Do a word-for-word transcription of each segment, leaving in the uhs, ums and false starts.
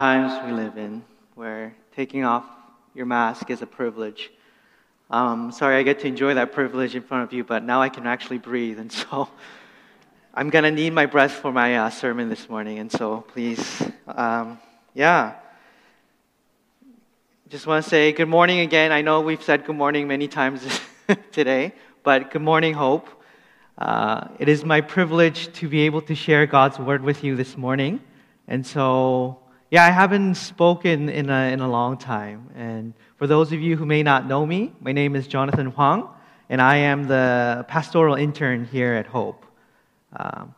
times we live in where taking off your mask is a privilege. Um, sorry, I get to enjoy that privilege in front of you, but now I can actually breathe, and so I'm going to need my breath for my uh, sermon this morning, and so please, um, yeah. Just want to say good morning again. I know we've said good morning many times today, but good morning, Hope. Uh, it is my privilege to be able to share God's word with you this morning, and so yeah, I haven't spoken in a, in a long time. And for those of you who may not know me, my name is Jonathan Huang, and I am the pastoral intern here at Hope. Um,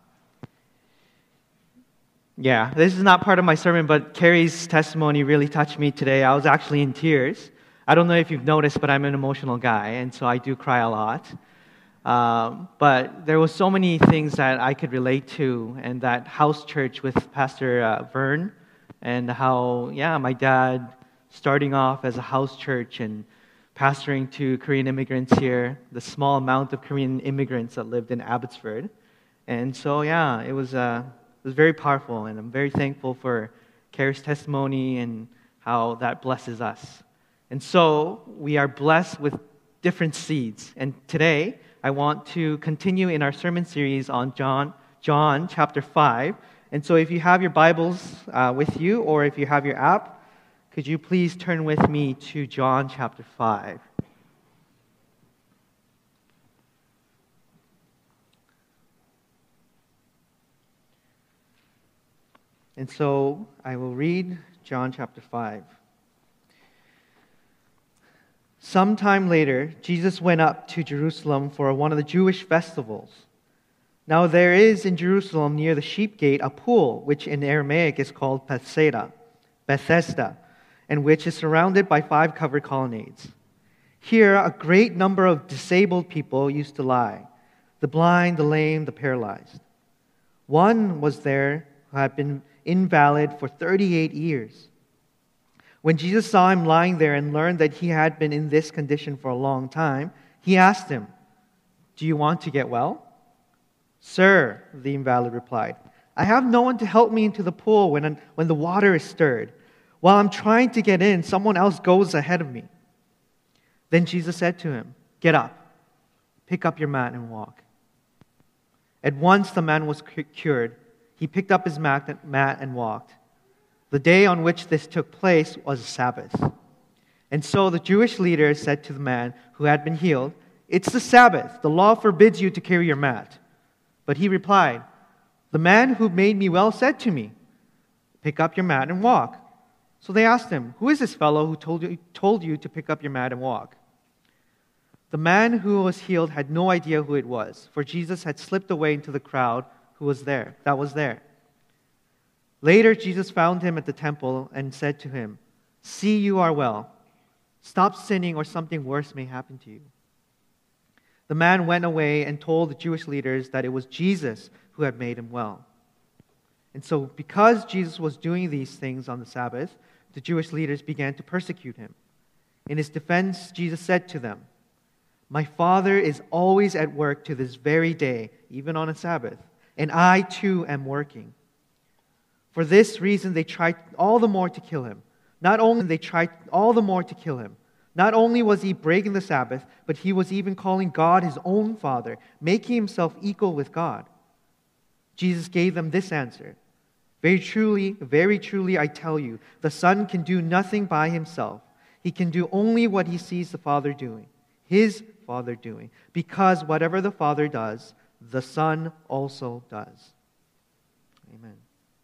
yeah, this is not part of my sermon, but Carrie's testimony really touched me today. I was actually in tears. I don't know if you've noticed, but I'm an emotional guy, and so I do cry a lot. Um, but there was so many things that I could relate to, and that house church with Pastor uh, Vern, and how, yeah, my dad starting off as a house church and pastoring to Korean immigrants here, the small amount of Korean immigrants that lived in Abbotsford. And so, yeah, it was uh, it was very powerful, and I'm very thankful for Carrie's testimony and how that blesses us. And so, we are blessed with different seeds. And today, I want to continue in our sermon series on John, John chapter five. And so if you have your Bibles uh, with you, or if you have your app, could you please turn with me to John chapter five. And so I will read John chapter five. Sometime later, Jesus went up to Jerusalem for one of the Jewish festivals. Now there is in Jerusalem near the sheep gate a pool, which in Aramaic is called Bethesda, Bethesda, and which is surrounded by five covered colonnades. Here a great number of disabled people used to lie, the blind, the lame, the paralyzed. One was there who had been invalid for thirty-eight years. When Jesus saw him lying there and learned that he had been in this condition for a long time, he asked him, "Do you want to get well?" "Sir," the invalid replied, "I have no one to help me into the pool when, when the water is stirred. While I'm trying to get in, someone else goes ahead of me." Then Jesus said to him, "Get up, pick up your mat and walk." At once the man was cured. He picked up his mat and walked. The day on which this took place was a Sabbath. And so the Jewish leaders said to the man who had been healed, "It's the Sabbath. The law forbids you to carry your mat." But he replied, "The man who made me well said to me, 'Pick up your mat and walk.'" So they asked him, "Who is this fellow who told you, told you to pick up your mat and walk?" The man who was healed had no idea who it was, for Jesus had slipped away into the crowd who was there, that was there. Later, Jesus found him at the temple and said to him, "See, you are well. Stop sinning or something worse may happen to you." The man went away and told the Jewish leaders that it was Jesus who had made him well. And so, because Jesus was doing these things on the Sabbath, the Jewish leaders began to persecute him. In his defense, Jesus said to them, "My Father is always at work to this very day, even on a Sabbath, and I too am working." For this reason, they tried all the more to kill him. Not only they tried all the more to kill him, Not only was he breaking the Sabbath, but he was even calling God his own Father, making himself equal with God. Jesus gave them this answer: "Very truly, very truly, I tell you, the Son can do nothing by himself. He can do only what he sees the Father doing, his Father doing, because whatever the Father does, the Son also does." Amen.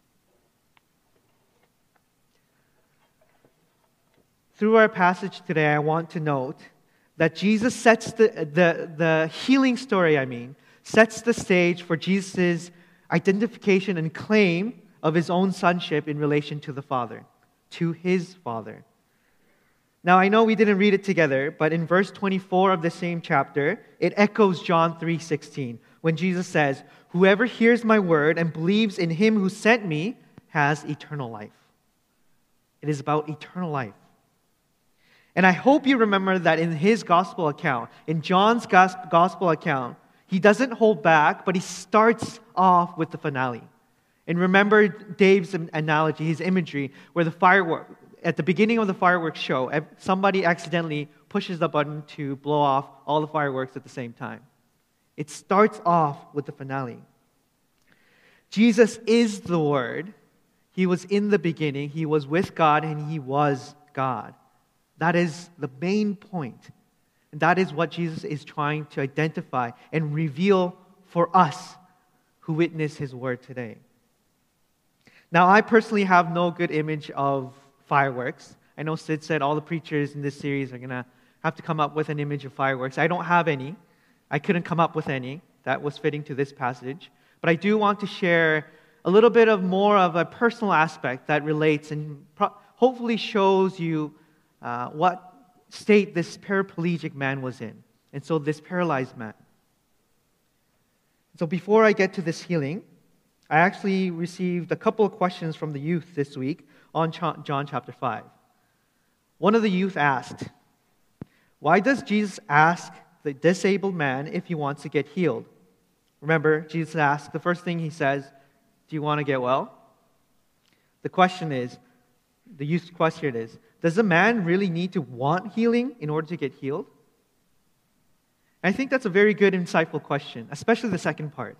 Through our passage today, I want to note that Jesus sets the, the, the healing story, I mean, sets the stage for Jesus' identification and claim of his own sonship in relation to the Father, to his Father. Now, I know we didn't read it together, but in verse twenty-four of the same chapter, it echoes John three sixteen, when Jesus says, "Whoever hears my word and believes in him who sent me has eternal life." It is about eternal life. And I hope you remember that in his gospel account, in John's gospel account, he doesn't hold back, but he starts off with the finale. And remember Dave's analogy, his imagery, where the firework, at the beginning of the fireworks show, somebody accidentally pushes the button to blow off all the fireworks at the same time. It starts off with the finale. Jesus is the Word. He was in the beginning. He was with God, and He was God. That is the main point. And that is what Jesus is trying to identify and reveal for us who witness His Word today. Now, I personally have no good image of fireworks. I know Sid said all the preachers in this series are going to have to come up with an image of fireworks. I don't have any. I couldn't come up with any that was fitting to this passage. But I do want to share a little bit of more of a personal aspect that relates and pro- hopefully shows you uh, what state this paraplegic man was in. And so this paralyzed man. So before I get to this healing, I actually received a couple of questions from the youth this week on John chapter five. One of the youth asked, why does Jesus ask the disabled man if he wants to get healed? Remember, Jesus asked, the first thing He says, do you want to get well? The question is, the youth's question is, does a man really need to want healing in order to get healed? And I think that's a very good, insightful question, especially the second part.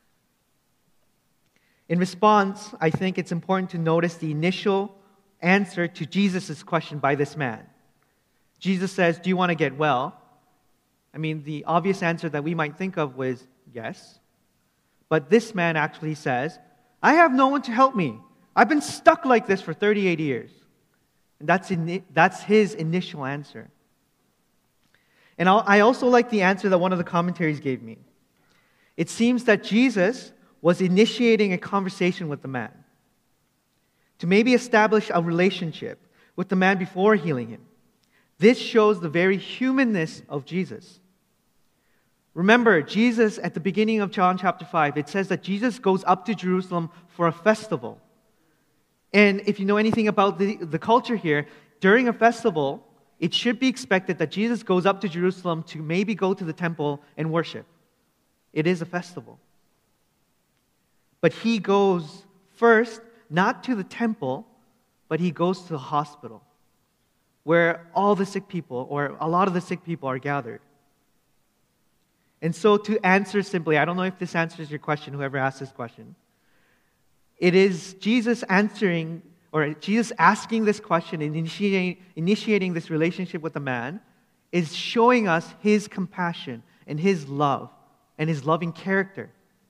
In response, I think it's important to notice the initial answer to Jesus' question by this man. Jesus says, do you want to get well? I mean, the obvious answer that we might think of was yes. But this man actually says, I have no one to help me. I've been stuck like this for thirty-eight years. And that's, in, that's his initial answer. And I'll, I also like the answer that one of the commentaries gave me. It seems that Jesus was initiating a conversation with the man to maybe establish a relationship with the man before healing him. This shows the very humanness of Jesus. Remember, Jesus, at the beginning of John chapter five, it says that Jesus goes up to Jerusalem for a festival. And if you know anything about the, the culture here, during a festival, it should be expected that Jesus goes up to Jerusalem to maybe go to the temple and worship. It is a festival. But He goes first, not to the temple, but He goes to the hospital, where all the sick people, or a lot of the sick people, are gathered. And so to answer simply, I don't know if this answers your question, whoever asked this question. It is Jesus answering, or Jesus asking this question and initiating, initiating this relationship with the man is showing us His compassion and His love and His loving character.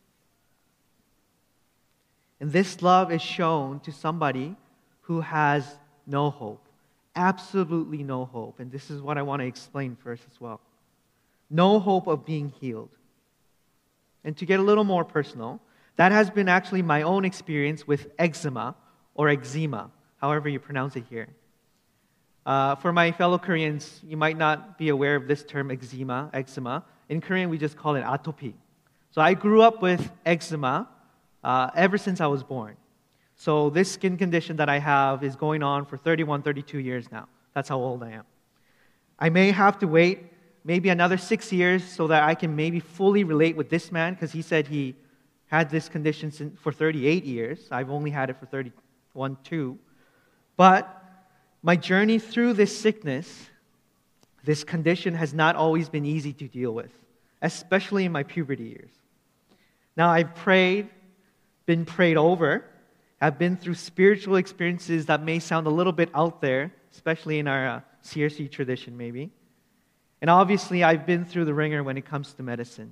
And this love is shown to somebody who has no hope, absolutely no hope. And this is what I want to explain first as well. No hope of being healed. And to get a little more personal, that has been actually my own experience with eczema or eczema, however you pronounce it here. Uh, for my fellow Koreans, you might not be aware of this term eczema, eczema. In Korean, we just call it atopy. So I grew up with eczema uh, ever since I was born. So this skin condition that I have is going on for thirty-one, thirty-two years now. That's how old I am. I may have to wait maybe another six years so that I can maybe fully relate with this man, because he said he had this condition for thirty-eight years. I've only had it for thirty-one, two. But my journey through this sickness, this condition has not always been easy to deal with, especially in my puberty years. Now, I've prayed, been prayed over, I've been through spiritual experiences that may sound a little bit out there, especially in our uh, C R C tradition maybe. And obviously, I've been through the ringer when it comes to medicine.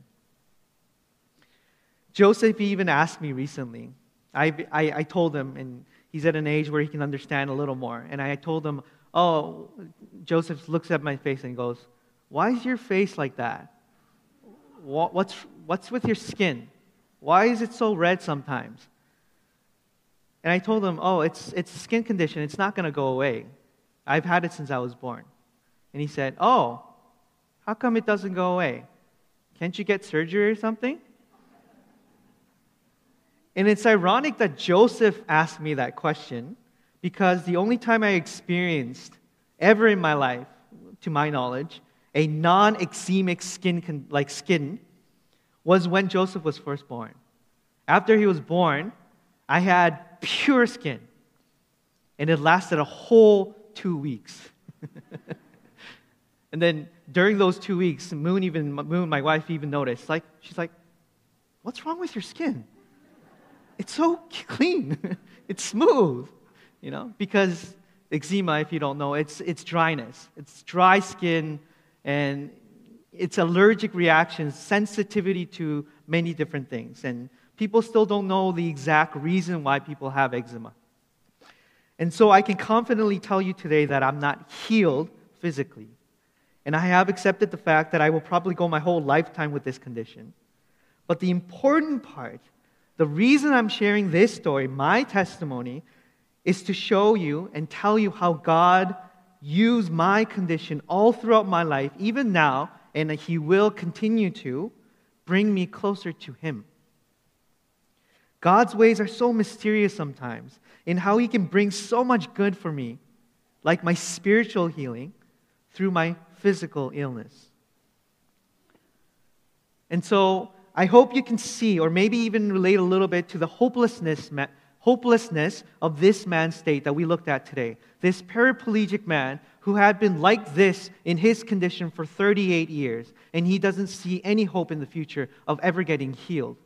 Joseph even asked me recently. I, I, I told him, and he's at an age where he can understand a little more. And I told him, oh, Joseph looks at my face and goes, why is your face like that? What's, what's with your skin? Why is it so red sometimes? And I told him, oh, it's, it's a skin condition. It's not going to go away. I've had it since I was born. And he said, oh, how come it doesn't go away? Can't you get surgery or something? And it's ironic that Joseph asked me that question, because the only time I experienced ever in my life, to my knowledge, a non-eczemic skin like skin was when Joseph was first born. After he was born, I had pure skin, and it lasted a whole two weeks. And then during those two weeks, Moon, even Moon, my wife, even noticed. Like she's like, "What's wrong with your skin? It's so clean. It's smooth." You know, because eczema, if you don't know, it's it's dryness. It's dry skin, and it's allergic reactions, sensitivity to many different things. And people still don't know the exact reason why people have eczema. And so I can confidently tell you today that I'm not healed physically. And I have accepted the fact that I will probably go my whole lifetime with this condition. But the important part, the reason I'm sharing this story, my testimony, is to show you and tell you how God used my condition all throughout my life, even now, and that He will continue to bring me closer to Him. God's ways are so mysterious sometimes in how He can bring so much good for me, like my spiritual healing, through my physical illness. And so I hope you can see, or maybe even relate a little bit to the hopelessness, hopelessness of this man's state that we looked at today. This paraplegic man who had been like this in his condition for thirty-eight years, and he doesn't see any hope in the future of ever getting healed.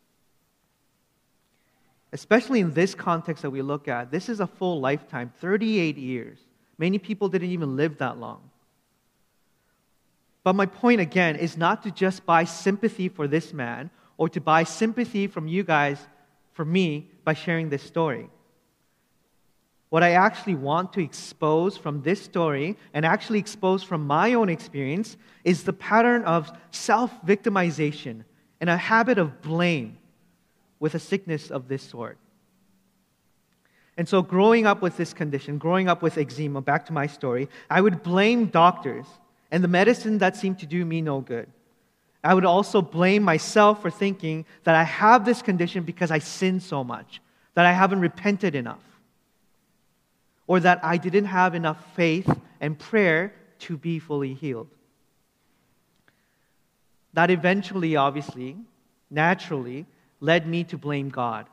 Especially in this context that we look at, this is a full lifetime, thirty-eight years. Many people didn't even live that long. But my point again is not to just buy sympathy for this man or to buy sympathy from you guys for me by sharing this story. What I actually want to expose from this story and actually expose from my own experience is the pattern of self-victimization and a habit of blame with a sickness of this sort. And so growing up with this condition, growing up with eczema, back to my story, I would blame doctors and the medicine that seemed to do me no good. I would also blame myself for thinking that I have this condition because I sinned so much, that I haven't repented enough, or that I didn't have enough faith and prayer to be fully healed. That eventually, obviously, naturally, led me to blame God.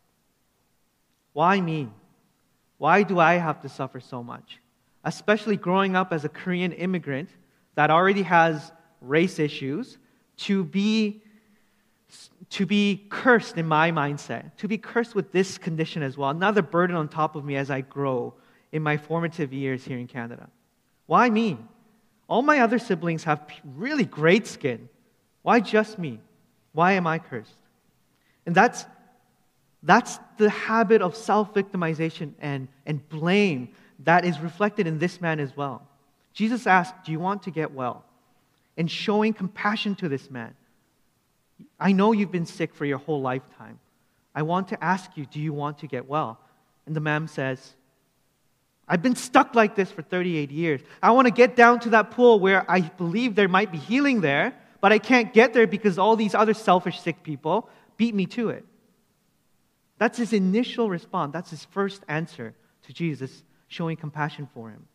Why me? Why do I have to suffer so much? Especially growing up as a Korean immigrant that already has race issues, to be, to be cursed in my mindset, to be cursed with this condition as well, another burden on top of me as I grow in my formative years here in Canada. Why me? All my other siblings have really great skin. Why just me? Why am I cursed? And that's, that's the habit of self-victimization and, and blame that is reflected in this man as well. Jesus asked, "Do you want to get well?" And showing compassion to this man. I know you've been sick for your whole lifetime. I want to ask you, do you want to get well? And the man says, I've been stuck like this for thirty-eight years. I want to get down to that pool where I believe there might be healing there, but I can't get there because all these other selfish sick people beat me to it. That's his initial response. That's his first answer to Jesus, showing compassion for him.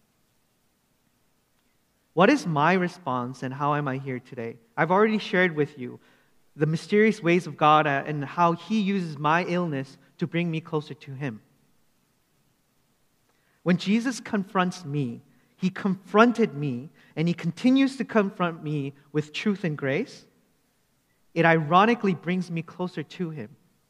What is my response and how am I here today? I've already shared with you the mysterious ways of God and how He uses my illness to bring me closer to Him. When Jesus confronts me, He confronted me and He continues to confront me with truth and grace. It ironically brings me closer to Him.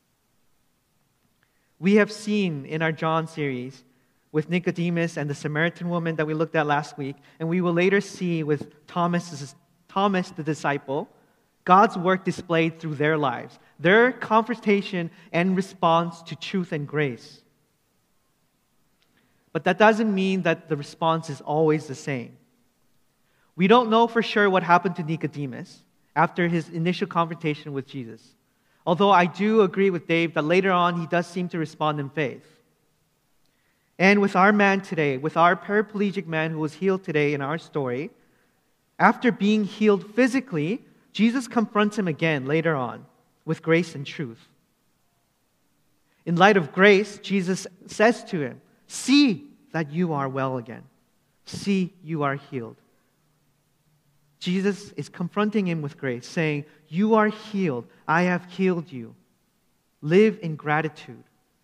We have seen in our John series with Nicodemus and the Samaritan woman that we looked at last week, and we will later see with Thomas, Thomas the disciple, God's work displayed through their lives, their confrontation and response to truth and grace. But that doesn't mean that the response is always the same. We don't know for sure what happened to Nicodemus after his initial confrontation with Jesus. Although I do agree with Dave that later on he does seem to respond in faith. And with our man today, with our paraplegic man who was healed today in our story, after being healed physically, Jesus confronts him again later on with grace and truth. In light of grace, Jesus says to him, "See that you are well again. See, you are healed." Jesus is confronting him with grace, saying, "You are healed. I have healed you. Live in gratitude.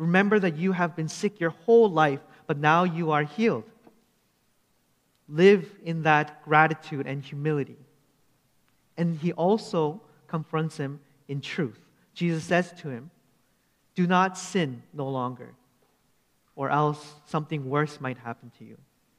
Remember that you have been sick your whole life, but now you are healed. Live in that gratitude and humility. And he also confronts him in truth. Jesus says to him, do not sin no longer, or else something worse might happen to you.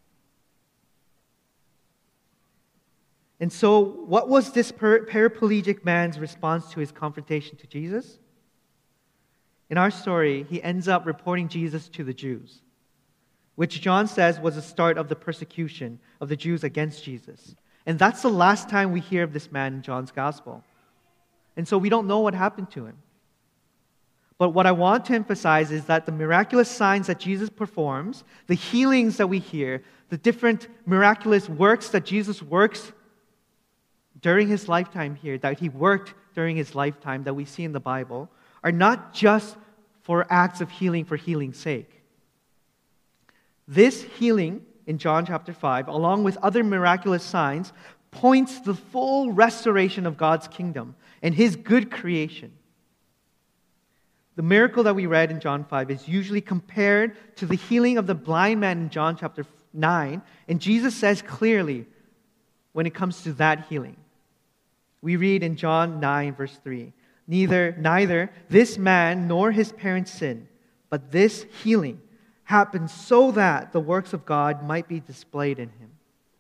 And so, what was this paraplegic man's response to his confrontation to Jesus? In our story, he ends up reporting Jesus to the Jews, which John says was the start of the persecution of the Jews against Jesus. And that's the last time we hear of this man in John's gospel. And so we don't know what happened to him. But what I want to emphasize is that the miraculous signs that Jesus performs, the healings that we hear, the different miraculous works that Jesus works during his lifetime here, that he worked during his lifetime that we see in the Bible, are not just for acts of healing for healing's sake. This healing in John chapter five, along with other miraculous signs, points to the full restoration of God's kingdom and his good creation. The miracle that we read in John five is usually compared to the healing of the blind man in John chapter nine, and Jesus says clearly when it comes to that healing. We read in John nine, verse three, Neither, neither this man nor his parents sinned, but this healing happened so that the works of God might be displayed in him.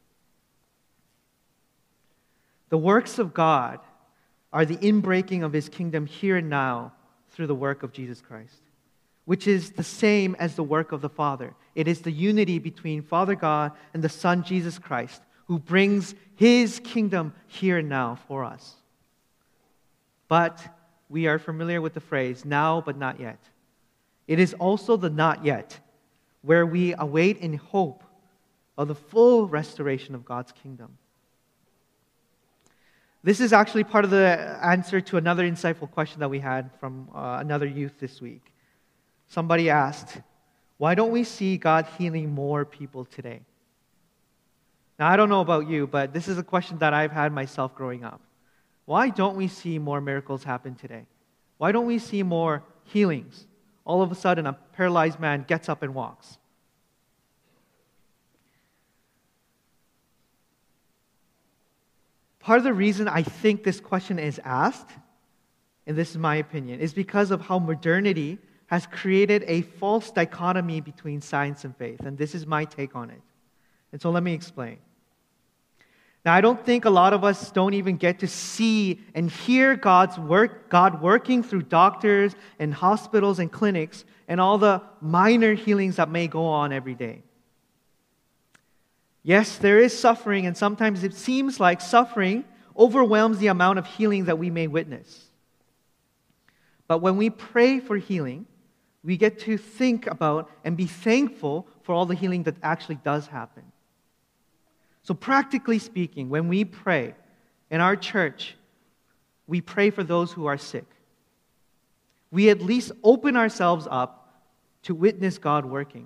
The works of God are the inbreaking of his kingdom here and now through the work of Jesus Christ, which is the same as the work of the Father. It is the unity between Father God and the Son Jesus Christ, who brings his kingdom here and now for us. But we are familiar with the phrase, now but not yet. It is also the not yet, where we await in hope of the full restoration of God's kingdom. This is actually part of the answer to another insightful question that we had from uh, another youth this week. Somebody asked, why don't we see God healing more people today? Now, I don't know about you, but this is a question that I've had myself growing up. Why don't we see more miracles happen today? Why don't we see more healings? All of a sudden, a paralyzed man gets up and walks. Part of the reason I think this question is asked, and this is my opinion, is because of how modernity has created a false dichotomy between science and faith. And this is my take on it. And so let me explain. Now, I don't think a lot of us don't even get to see and hear God's work, God working through doctors and hospitals and clinics and all the minor healings that may go on every day. Yes, there is suffering, and sometimes it seems like suffering overwhelms the amount of healing that we may witness. But when we pray for healing, we get to think about and be thankful for all the healing that actually does happen. So practically speaking, when we pray in our church, we pray for those who are sick. We at least open ourselves up to witness God working.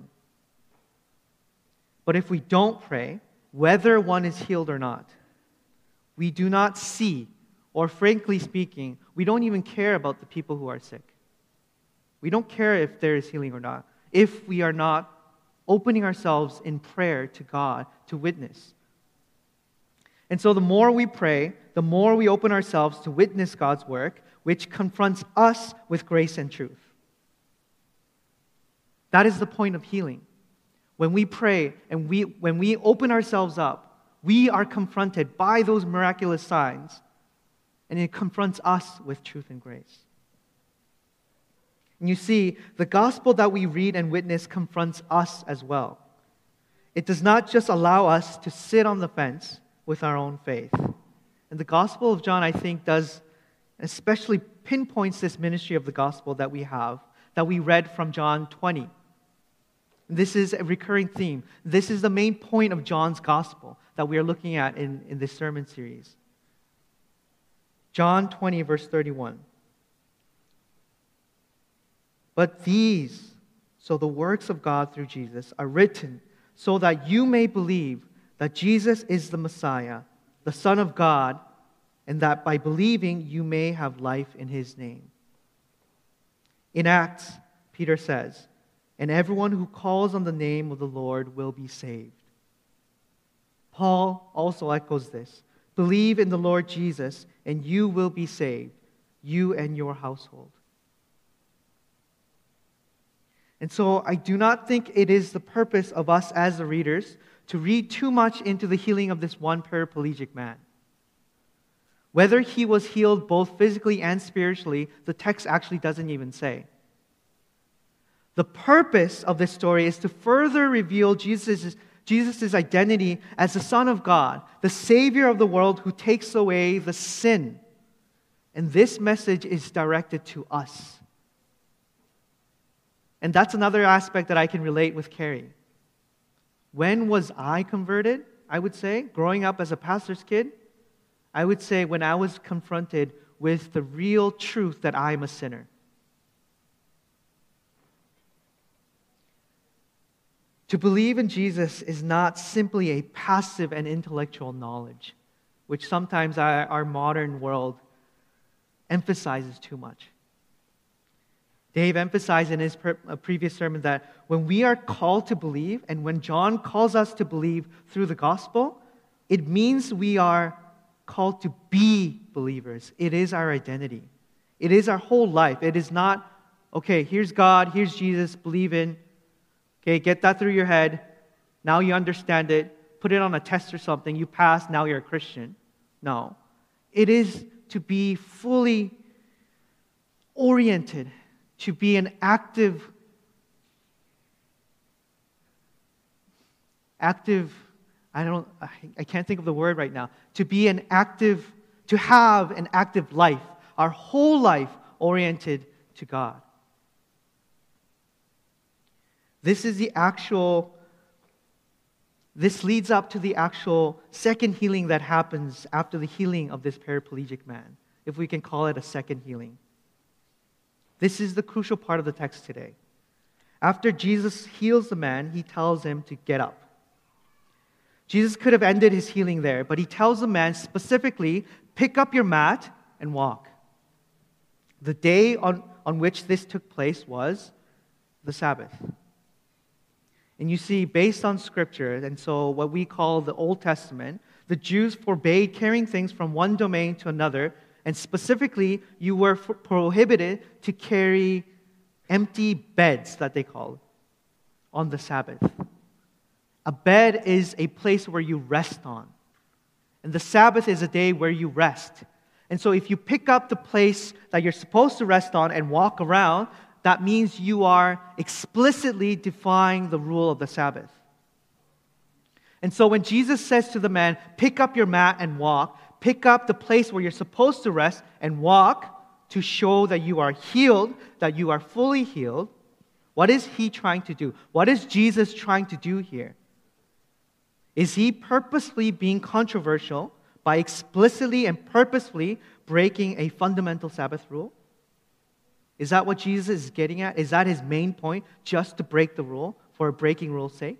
But if we don't pray, whether one is healed or not, we do not see, or frankly speaking, we don't even care about the people who are sick. We don't care if there is healing or not, if we are not opening ourselves in prayer to God to witness. And so the more we pray, the more we open ourselves to witness God's work, which confronts us with grace and truth. That is the point of healing. When we pray and we, when we open ourselves up, we are confronted by those miraculous signs, and it confronts us with truth and grace. And you see, the gospel that we read and witness confronts us as well. It does not just allow us to sit on the fence with our own faith. And the Gospel of John, I think, does especially pinpoints this ministry of the gospel that we have, that we read from John twenty. This is a recurring theme. This is the main point of John's gospel that we are looking at in, in this sermon series. John twenty, verse thirty-one. But these, so the works of God through Jesus, are written so that you may believe that Jesus is the Messiah, the Son of God, and that by believing you may have life in his name. In Acts, Peter says, "And everyone who calls on the name of the Lord will be saved." Paul also echoes this. Believe in the Lord Jesus, and you will be saved, you and your household. And so I do not think it is the purpose of us as the readers to read too much into the healing of this one paraplegic man. Whether he was healed both physically and spiritually, the text actually doesn't even say. The purpose of this story is to further reveal Jesus' Jesus' identity as the Son of God, the Savior of the world who takes away the sin. And this message is directed to us. And that's another aspect that I can relate with Carrie. When was I converted? I would say, growing up as a pastor's kid, I would say when I was confronted with the real truth that I am a sinner. To believe in Jesus is not simply a passive and intellectual knowledge, which sometimes our, our modern world emphasizes too much. Dave emphasized in his pre- previous sermon that when we are called to believe, and when John calls us to believe through the gospel, it means we are called to be believers. It is our identity. It is our whole life. It is not, okay, here's God, here's Jesus, believe in. Okay, get that through your head. Now you understand it. Put it on a test or something. You pass, now you're a Christian. No. It is to be fully oriented, to be an active, active, I don't, I can't think of the word right now. To be an active, to have an active life, our whole life oriented to God. This is the actual, this leads up to the actual second healing that happens after the healing of this paraplegic man, if we can call it a second healing. This is the crucial part of the text today. After Jesus heals the man, he tells him to get up. Jesus could have ended his healing there, but he tells the man specifically, pick up your mat and walk. The day on, on which this took place was the Sabbath. And you see, based on Scripture, and so what we call the Old Testament, the Jews forbade carrying things from one domain to another, and specifically, you were prohibited to carry empty beds, that they call, on the Sabbath. A bed is a place where you rest on. And the Sabbath is a day where you rest. And so if you pick up the place that you're supposed to rest on and walk around, that means you are explicitly defying the rule of the Sabbath. And so when Jesus says to the man, pick up your mat and walk, pick up the place where you're supposed to rest and walk to show that you are healed, that you are fully healed, what is he trying to do? What is Jesus trying to do here? Is he purposely being controversial by explicitly and purposefully breaking a fundamental Sabbath rule? Is that what Jesus is getting at? Is that his main point, just to break the rule for breaking rule's sake?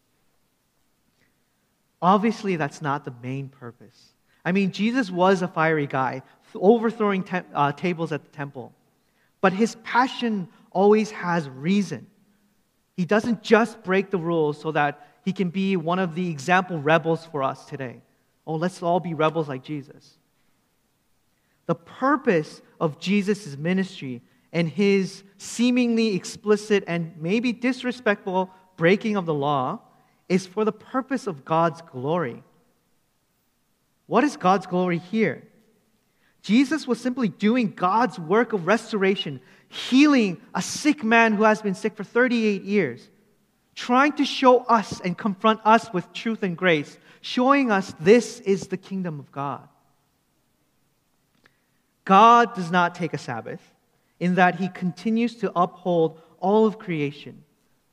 Obviously, that's not the main purpose. I mean, Jesus was a fiery guy, overthrowing te- uh, tables at the temple. But his passion always has reason. He doesn't just break the rules so that he can be one of the example rebels for us today. Oh, let's all be rebels like Jesus. The purpose of Jesus' ministry and his seemingly explicit and maybe disrespectful breaking of the law is for the purpose of God's glory. What is God's glory here? Jesus was simply doing God's work of restoration, healing a sick man who has been sick for thirty-eight years, trying to show us and confront us with truth and grace, showing us this is the kingdom of God. God does not take a Sabbath, in that he continues to uphold all of creation.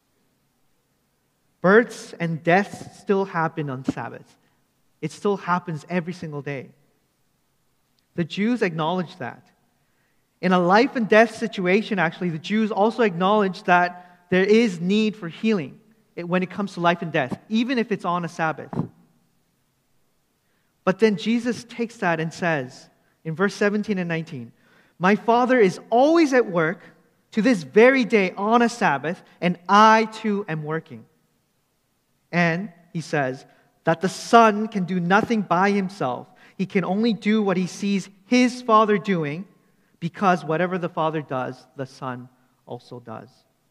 Births and deaths still happen on Sabbath. It still happens every single day. The Jews acknowledge that. In a life and death situation, actually, the Jews also acknowledge that there is need for healing when it comes to life and death, even if it's on a Sabbath. But then Jesus takes that and says, in verse seventeen and nineteen, "My Father is always at work to this very day on a Sabbath, and I too am working. And, he says, that the Son can do nothing by himself. He can only do what he sees his Father doing, because whatever the Father does, the Son also does.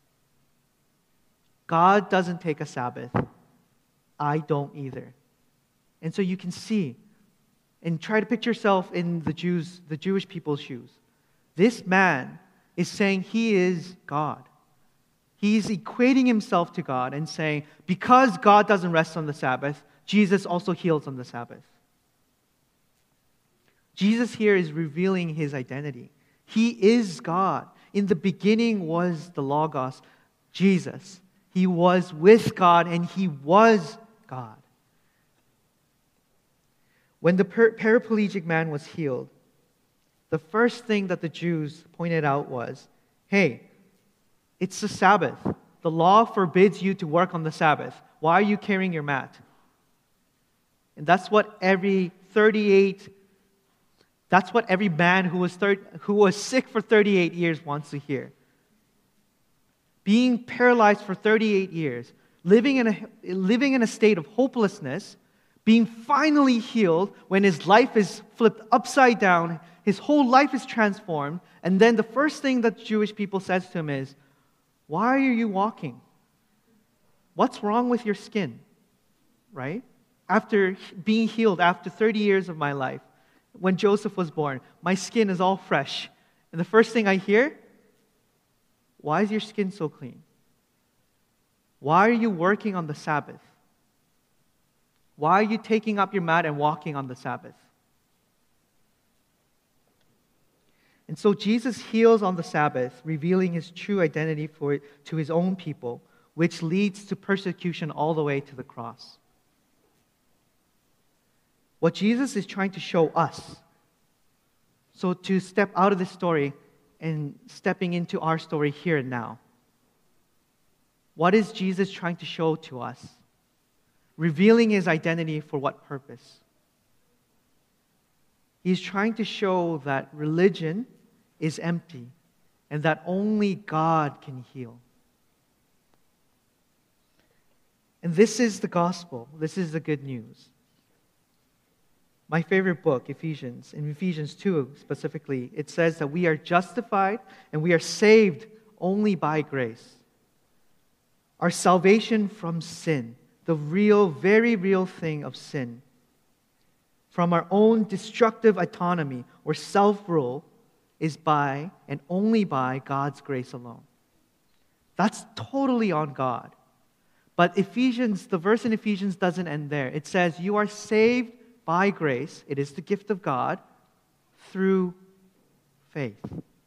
God doesn't take a Sabbath. I don't either. And so you can see, and try to picture yourself in the Jews, the Jewish people's shoes. This man is saying he is God. He's equating himself to God and saying, because God doesn't rest on the Sabbath, Jesus also heals on the Sabbath. Jesus here is revealing his identity. He is God. In the beginning was the Logos, Jesus. He was with God and he was God. When the per- paraplegic man was healed, the first thing that the Jews pointed out was, hey, it's the Sabbath. The law forbids you to work on the Sabbath. Why are you carrying your mat? And that's what every thirty-eight, that's what every man who was thir- who was sick for thirty-eight years wants to hear. Being paralyzed for thirty-eight years, living in a living in a state of hopelessness, being finally healed when his life is flipped upside down, his whole life is transformed, and then the first thing that Jewish people says to him is, "Why are you walking? What's wrong with your skin?" Right? After being healed after thirty years of my life, when Joseph was born, my skin is all fresh. And the first thing I hear, why is your skin so clean? Why are you working on the Sabbath? Why are you taking up your mat and walking on the Sabbath? And so Jesus heals on the Sabbath, revealing his true identity for, to his own people, which leads to persecution all the way to the cross. What Jesus is trying to show us, so to step out of this story and stepping into our story here and now, what is Jesus trying to show to us? Revealing his identity for what purpose? He's trying to show that religion is empty and that only God can heal. And this is the gospel. This is the good news. My favorite book, Ephesians, in Ephesians two specifically, it says that we are justified and we are saved only by grace. Our salvation from sin, the real, very real thing of sin, from our own destructive autonomy or self-rule, is by and only by God's grace alone. That's totally on God. But Ephesians, the verse in Ephesians doesn't end there. It says, you are saved by grace, it is the gift of God, through faith.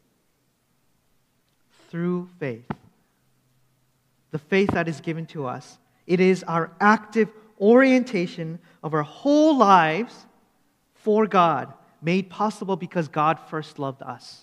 Through faith. The faith that is given to us. It is our active orientation of our whole lives for God, made possible because God first loved us.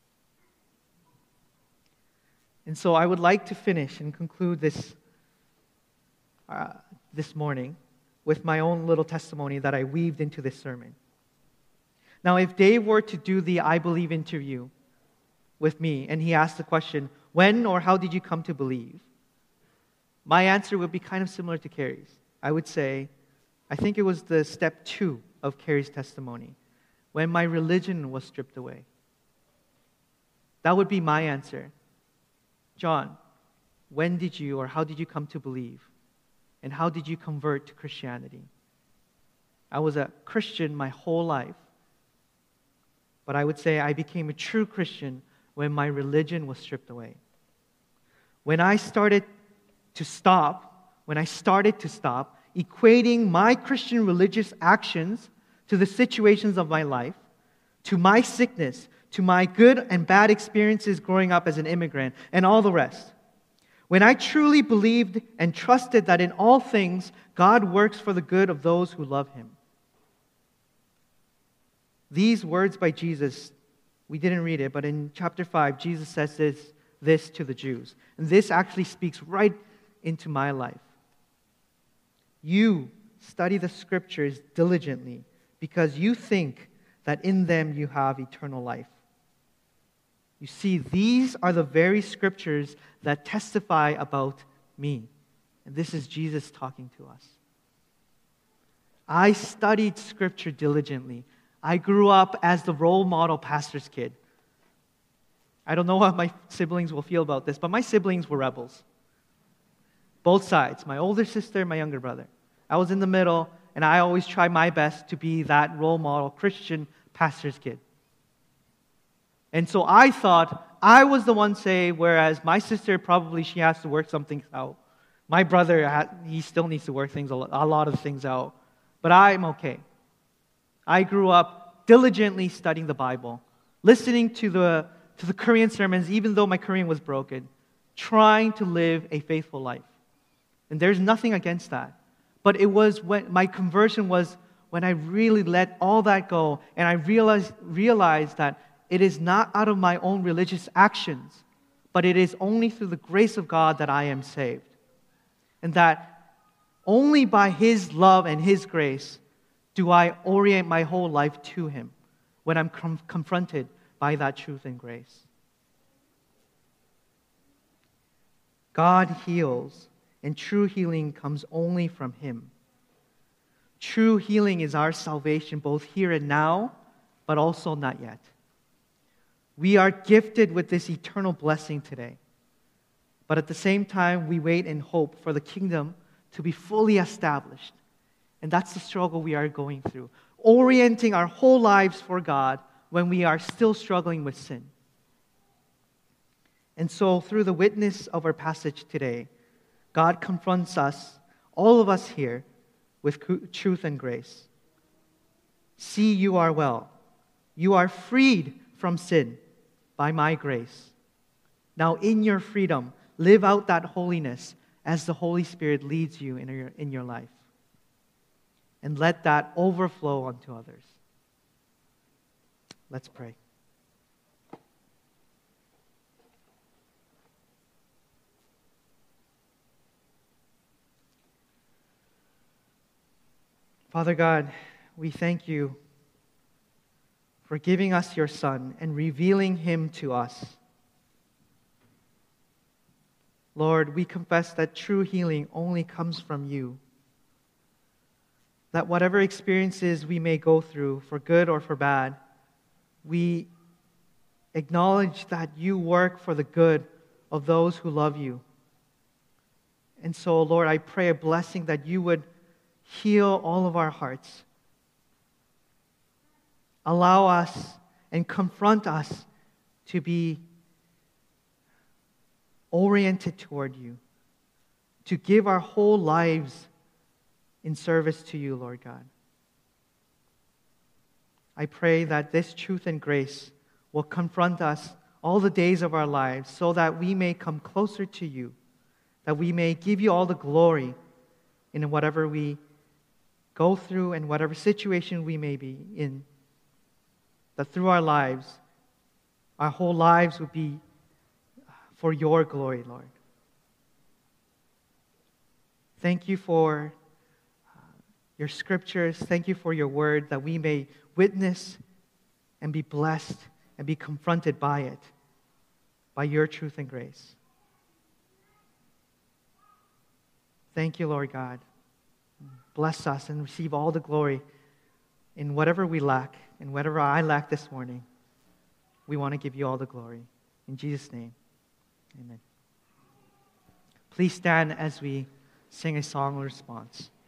And so I would like to finish and conclude this, uh, this morning with my own little testimony that I weaved into this sermon. Now, if Dave were to do the I Believe interview with me, and he asked the question, when or how did you come to believe? My answer would be kind of similar to Carrie's. I would say, I think it was the step two of Carrie's testimony, when my religion was stripped away. That would be my answer. John, when did you or how did you come to believe? And how did you convert to Christianity? I was a Christian my whole life. But I would say I became a true Christian when my religion was stripped away. When I started to stop, when I started to stop equating my Christian religious actions to the situations of my life, to my sickness, to my good and bad experiences growing up as an immigrant, and all the rest. When I truly believed and trusted that in all things, God works for the good of those who love Him. These words by Jesus, we didn't read it, but in chapter five, Jesus says this, this to the Jews. And this actually speaks right into my life. You study the Scriptures diligently because you think that in them you have eternal life. You see, these are the very scriptures that testify about me. And this is Jesus talking to us. I studied scripture diligently. I grew up as the role model pastor's kid. I don't know how my siblings will feel about this, but my siblings were rebels. Both sides, my older sister, my younger brother. I was in the middle, and I always tried my best to be that role model Christian pastor's kid. And so I thought I was the one saved, whereas my sister probably she has to work some things out. My brother, he still needs to work things a lot of things out. But I'm okay. I grew up diligently studying the Bible, listening to the, to the Korean sermons, even though my Korean was broken, trying to live a faithful life. And there's nothing against that. But it was when my conversion was when I really let all that go, and I realized, realized that it is not out of my own religious actions, but it is only through the grace of God that I am saved. And that only by His love and His grace do I orient my whole life to Him when I'm com- confronted by that truth and grace. God heals, and true healing comes only from Him. True healing is our salvation both here and now, but also not yet. We are gifted with this eternal blessing today. But at the same time, we wait and hope for the kingdom to be fully established. And that's the struggle we are going through. Orienting our whole lives for God when we are still struggling with sin. And so, through the witness of our passage today, God confronts us, all of us here, with truth and grace. See, you are well. You are freed from sin by my grace. Now, in your freedom, live out that holiness as the Holy Spirit leads you in your, in your life. And let that overflow onto others. Let's pray. Father God, we thank you for giving us your Son and revealing Him to us. Lord, we confess that true healing only comes from you. That whatever experiences we may go through, for good or for bad, we acknowledge that you work for the good of those who love you. And so, Lord, I pray a blessing that you would heal all of our hearts. Allow us and confront us to be oriented toward you, to give our whole lives in service to you, Lord God. I pray that this truth and grace will confront us all the days of our lives so that we may come closer to you, that we may give you all the glory in whatever we go through and whatever situation we may be in, that through our lives, our whole lives would be for your glory, Lord. Thank you for uh, your scriptures. Thank you for your word, that we may witness and be blessed and be confronted by it, by your truth and grace. Thank you, Lord God. Bless us and receive all the glory in whatever we lack, and whatever I lack this morning. We want to give you all the glory. In Jesus' name, amen. Please stand as we sing a song of response.